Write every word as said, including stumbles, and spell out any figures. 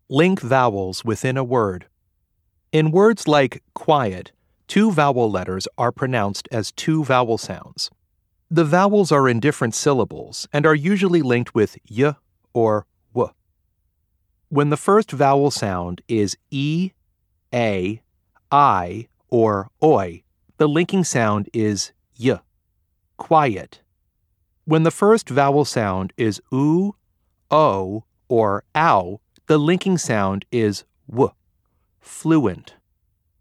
Link vowels within a word. In words like quiet, two vowel letters are pronounced as two vowel sounds. The vowels are in different syllables and are usually linked with y or w. When the first vowel sound is e, a, I, or oi, the linking sound is y, quiet. When the first vowel sound is oo, o, or ow, the linking sound is w, fluent.